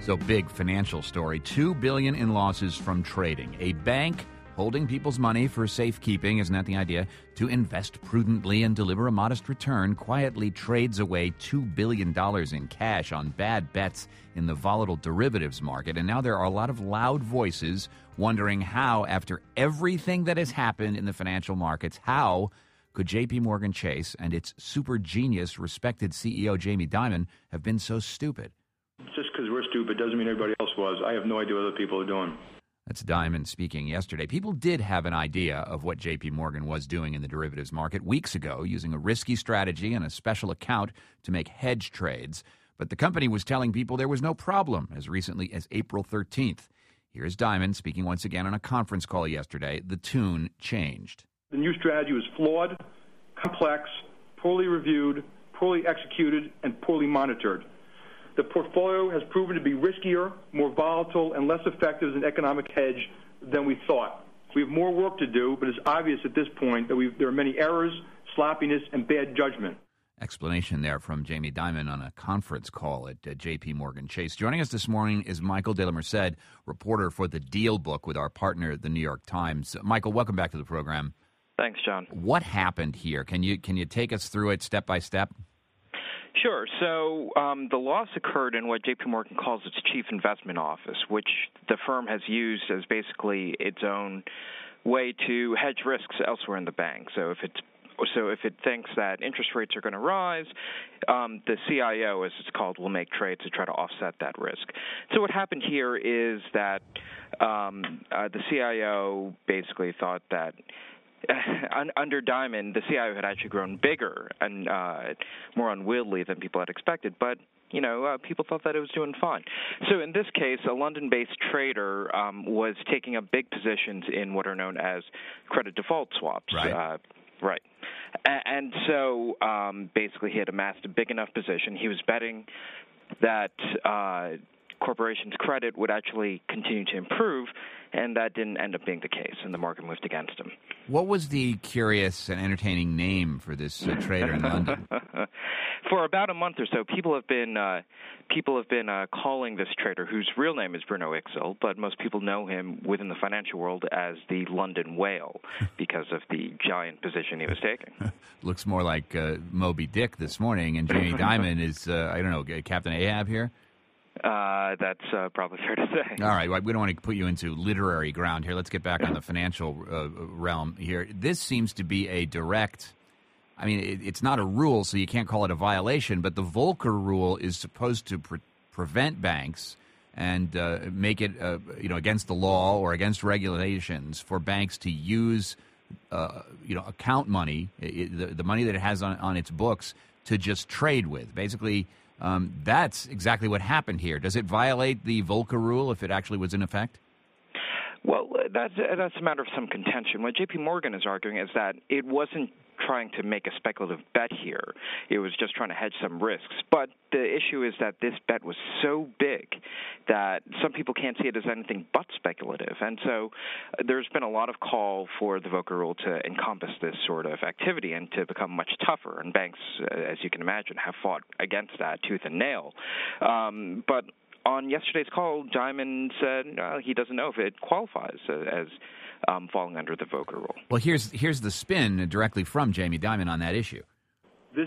So big financial story. $2 billion in losses from trading. A bank holding people's money for safekeeping, isn't that the idea? To invest prudently and deliver a modest return, quietly trades away $2 billion in cash on bad bets in the volatile derivatives market. And now there are a lot of loud voices wondering how, after everything that has happened in the financial markets, how could J.P. Morgan Chase and its super genius, respected CEO Jamie Dimon have been so stupid? Just because we're stupid doesn't mean everybody else was. I have no idea what other people are doing. That's Dimon speaking yesterday. People did have an idea of what J.P. Morgan was doing in the derivatives market weeks ago, using a risky strategy and a special account to make hedge trades. But the company was telling people there was no problem as recently as April 13th. Here's Dimon speaking once again on a conference call yesterday. The tune changed. The new strategy was flawed, complex, poorly reviewed, poorly executed, and poorly monitored. The portfolio has proven to be riskier, more volatile, and less effective as an economic hedge than we thought. We have more work to do, but it's obvious at this point that there are many errors, sloppiness, and bad judgment. Explanation there from Jamie Dimon on a conference call at J.P. Morgan Chase. Joining us this morning is Michael de la Merced, reporter for The Deal Book with our partner, The New York Times. Michael, welcome back to the program. Thanks, John. What happened here? Can you take us through it step by step? Sure. So the loss occurred in what J.P. Morgan calls its chief investment office, which the firm has used as basically its own way to hedge risks elsewhere in the bank. So if it thinks that interest rates are going to rise, the CIO, as it's called, will make trades to try to offset that risk. So what happened here is that the CIO basically thought that under Dimon, the CIO had actually grown bigger and more unwieldy than people had expected, but people thought that it was doing fine. So in this case, a London-based trader was taking up big positions in what are known as credit default swaps. Right. Right. And so basically he had amassed a big enough position. He was betting that corporations' credit would actually continue to improve, and that didn't end up being the case, and the market moved against him. What was the curious and entertaining name for this trader in London? For about a month or so, people have been calling this trader, whose real name is Bruno Ixel, but most people know him within the financial world as the London Whale because of the giant position he was taking. Looks more like Moby Dick this morning, and Jamie Dimon is, Captain Ahab here? That's probably fair to say. All right. Well, we don't want to put you into literary ground here. Let's get back on the financial realm here. This seems to be a direct, it's not a rule, so you can't call it a violation, but the Volcker rule is supposed to prevent banks and make it against the law or against regulations for banks to use account money, the money that it has on its books, to just trade with. Basically, that's exactly what happened here. Does it violate the Volcker rule if it actually was in effect? Well, that's a matter of some contention. What J.P. Morgan is arguing is that it wasn't trying to make a speculative bet here. It was just trying to hedge some risks. But the issue is that this bet was so big that some people can't see it as anything but speculative. And so there's been a lot of call for the Volcker rule to encompass this sort of activity and to become much tougher. And banks, as you can imagine, have fought against that tooth and nail. But on yesterday's call, Dimon said he doesn't know if it qualifies as falling under the Volcker rule. Well, here's the spin directly from Jamie Dimon on that issue. This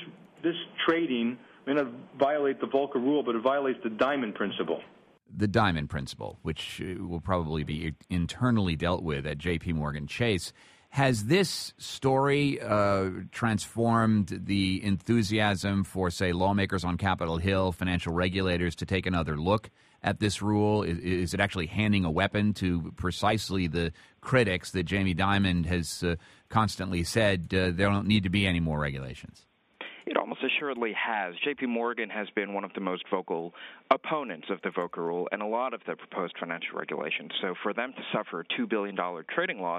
trading may not violate the Volcker rule, but it violates the Dimon principle. The Dimon principle, which will probably be internally dealt with at J.P. Morgan Chase. Has this story transformed the enthusiasm for, say, lawmakers on Capitol Hill, financial regulators, to take another look at this rule? Is it actually handing a weapon to precisely the critics that Jamie Dimon has constantly said there don't need to be any more regulations? It almost assuredly has. J.P. Morgan has been one of the most vocal opponents of the Volcker rule and a lot of the proposed financial regulations. So for them to suffer a $2 billion trading loss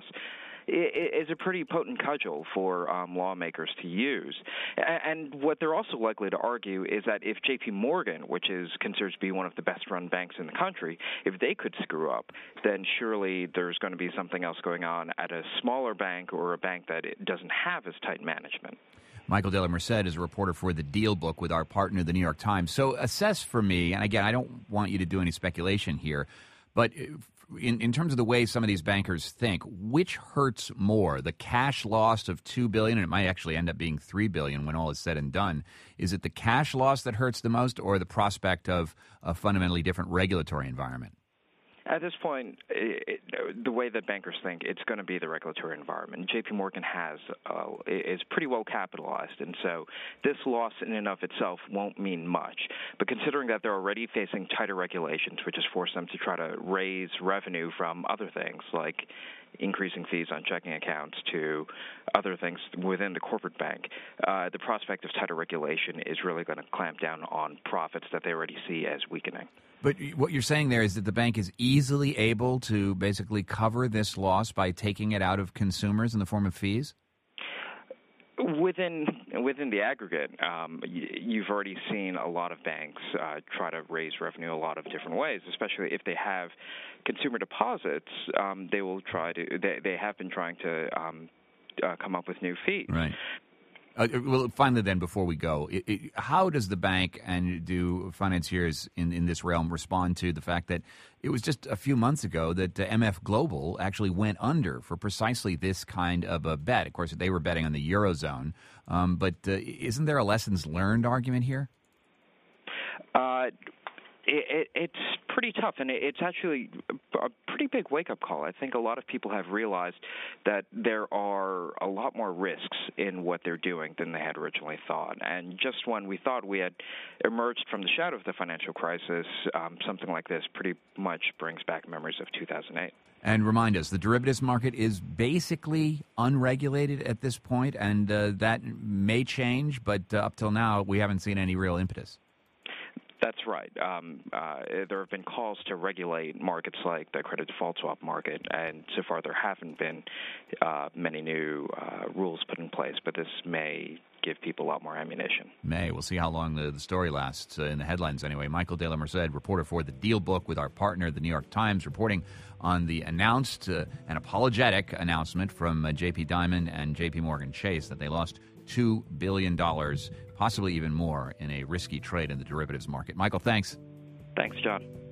is a pretty potent cudgel for lawmakers to use. And what they're also likely to argue is that if J.P. Morgan, which is considered to be one of the best-run banks in the country, if they could screw up, then surely there's going to be something else going on at a smaller bank or a bank that it doesn't have as tight management. Michael De La Merced is a reporter for The Deal Book with our partner, The New York Times. So assess for me, and again, I don't want you to do any speculation here, but in terms of the way some of these bankers think, which hurts more? The cash loss of $2 billion, and it might actually end up being $3 billion when all is said and done. Is it the cash loss that hurts the most, or the prospect of a fundamentally different regulatory environment? At this point, the way that bankers think, it's going to be the regulatory environment. J.P. Morgan is pretty well capitalized, and so this loss in and of itself won't mean much. But considering that they're already facing tighter regulations, which has forced them to try to raise revenue from other things like increasing fees on checking accounts to other things within the corporate bank, the prospect of tighter regulation is really going to clamp down on profits that they already see as weakening. But what you're saying there is that the bank is easily able to basically cover this loss by taking it out of consumers in the form of fees? Within the aggregate, you've already seen a lot of banks try to raise revenue a lot of different ways, especially if they have consumer deposits. They will try to. They have been trying to come up with new fees. Right. Well, finally, then, before we go, how does the bank and do financiers in this realm respond to the fact that it was just a few months ago that MF Global actually went under for precisely this kind of a bet? Of course, they were betting on the Eurozone, but isn't there a lessons learned argument here? It's pretty tough, and it's actually a pretty big wake-up call. I think a lot of people have realized that there are a lot more risks in what they're doing than they had originally thought. And just when we thought we had emerged from the shadow of the financial crisis, something like this pretty much brings back memories of 2008. And remind us, the derivatives market is basically unregulated at this point, and that may change, but up till now, we haven't seen any real impetus. That's right. There have been calls to regulate markets like the credit default swap market, and so far there haven't been many new rules put in place, but this may give people a lot more ammunition. We'll see how long the story lasts in the headlines anyway. Michael De La Merced, reporter for The Deal Book with our partner, The New York Times, reporting on the announced and apologetic announcement from J.P. Diamond and J.P. Morgan Chase that they lost $2 billion, possibly even more, in a risky trade in the derivatives market. Michael, thanks. Thanks, John.